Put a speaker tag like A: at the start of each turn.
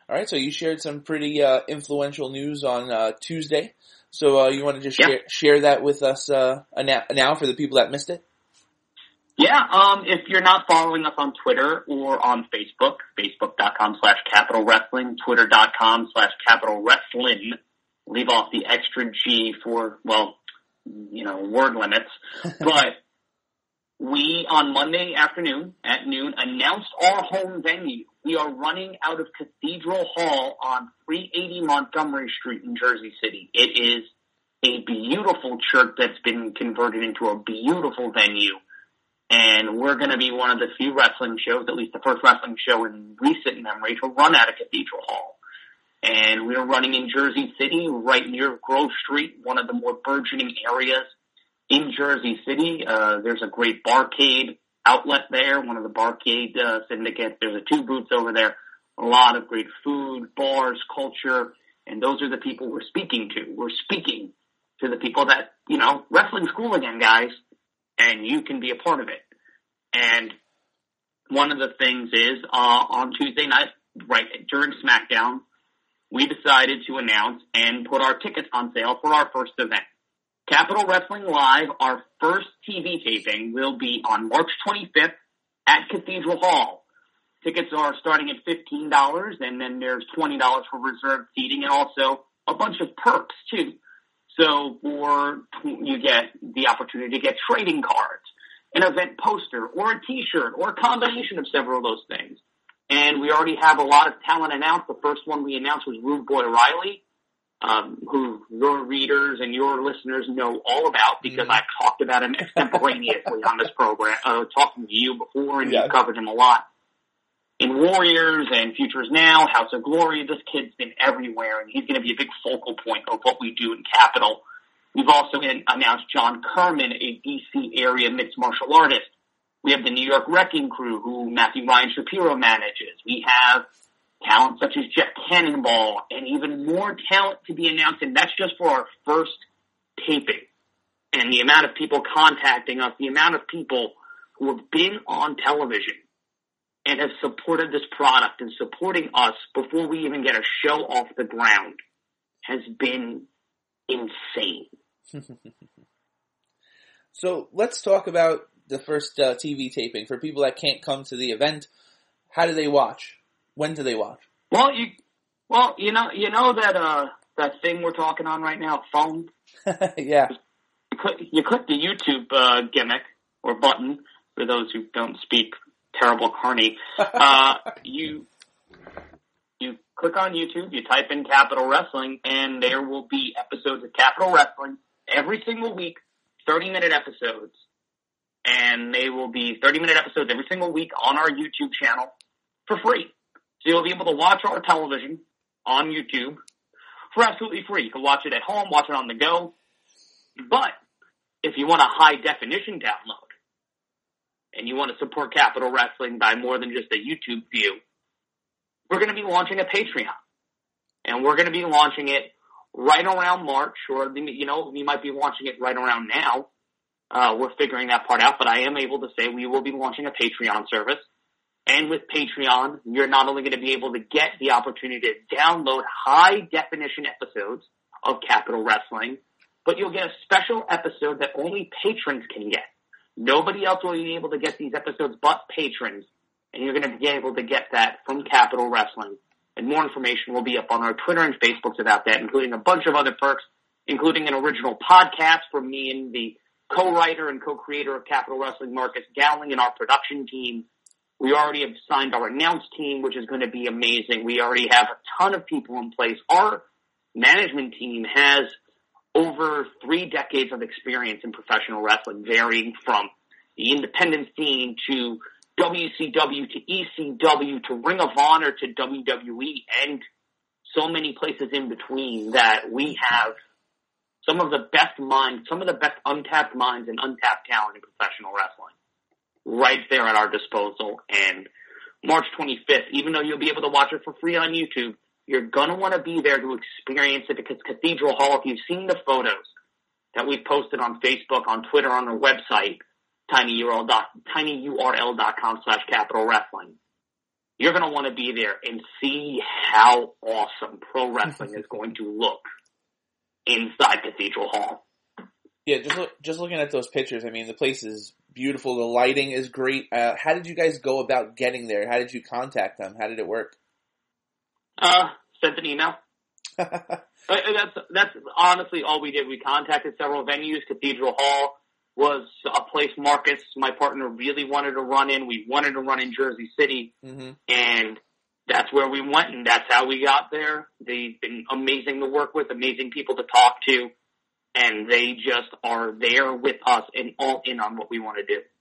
A: All right, so you shared some pretty influential news on Tuesday. So you want to just share that with us now for the people that missed it?
B: Yeah, if you're not following us on Twitter or on Facebook, facebook.com/Capital Wrestling, twitter.com/Capital Wrestling. Leave off the extra G for, word limits. But we, on Monday afternoon at noon, announced our home venue. We are running out of Cathedral Hall on 380 Montgomery Street in Jersey City. It is a beautiful church that's been converted into a beautiful venue. And we're going to be one of the few wrestling shows, at least the first wrestling show in recent memory, to run out of Cathedral Hall. And we're running in Jersey City, right near Grove Street, one of the more burgeoning areas in Jersey City. There's a great barcade outlet there, one of the barcade syndicates. There's a 2 booths over there. A lot of great food, bars, culture, and those are the people we're speaking to. We're speaking to the people that, wrestling school again, guys, and you can be a part of it. And one of the things is, on Tuesday night, right during SmackDown, we decided to announce and put our tickets on sale for our first event. Capital Wrestling Live, our first TV taping, will be on March 25th at Cathedral Hall. Tickets are starting at $15, and then there's $20 for reserved seating, and also a bunch of perks, too. So you get the opportunity to get trading cards, an event poster, or a t-shirt, or a combination of several of those things. And we already have a lot of talent announced. The first one we announced was Rude Boy Riley, who your readers and your listeners know all about because I've talked about him extemporaneously on this program, talking to you before, and you've covered him a lot. In Warriors and Futures Now, House of Glory, this kid's been everywhere, and he's going to be a big focal point of what we do in Capital. We've also announced John Kerman, a DC area mixed martial artist. We have the New York Wrecking Crew, who Matthew Ryan Shapiro manages. We have talent such as Jeff Cannonball, and even more talent to be announced, and that's just for our first taping. And the amount of people contacting us, the amount of people who have been on television and have supported this product and supporting us before we even get a show off the ground has been insane.
A: So let's talk about the first TV taping. For people that can't come to the event, how do they watch? When do they watch?
B: Well, you know that thing we're talking on right now, phone?
A: Yeah.
B: You click the YouTube gimmick or button, for those who don't speak terrible Carney. You click on YouTube, you type in Capital Wrestling, and there will be episodes of Capital Wrestling every single week, 30-minute episodes. And they will be 30-minute episodes every single week on our YouTube channel for free. So you'll be able to watch our television on YouTube for absolutely free. You can watch it at home, watch it on the go. But if you want a high-definition download, and you want to support Capital Wrestling by more than just a YouTube view, we're going to be launching a Patreon. And we're going to be launching it right around March, or, we might be launching it right around now. We're figuring that part out, but I am able to say we will be launching a Patreon service. And with Patreon, you're not only going to be able to get the opportunity to download high-definition episodes of Capital Wrestling, but you'll get a special episode that only patrons can get. Nobody else will be able to get these episodes but patrons, and you're going to be able to get that from Capital Wrestling. And more information will be up on our Twitter and Facebooks about that, including a bunch of other perks, including an original podcast from me and the co-writer and co-creator of Capital Wrestling, Marcus Gowling, and our production team. We already have signed our announce team, which is going to be amazing. We already have a ton of people in place. Our management team has over 3 decades of experience in professional wrestling, varying from the independent scene to WCW to ECW to Ring of Honor to WWE and so many places in between, that we have some of the best minds, some of the best untapped minds and untapped talent in professional wrestling right there at our disposal. And March 25th, even though you'll be able to watch it for free on YouTube, you're going to want to be there to experience it, because Cathedral Hall, if you've seen the photos that we've posted on Facebook, on Twitter, on our website, tinyurl.com/Capital Wrestling, you're going to want to be there and see how awesome pro wrestling is going to look inside Cathedral Hall.
A: Yeah, just looking at those pictures, I mean, the place is beautiful. The lighting is great. How did you guys go about getting there? How did you contact them? How did it work?
B: Sent an email. That's honestly all we did. We contacted several venues. Cathedral Hall was a place Marcus, my partner, really wanted to run in. We wanted to run in Jersey City, and that's where we went, and that's how we got there. They've been amazing to work with, amazing people to talk to, and they just are there with us and all in on what we want to do.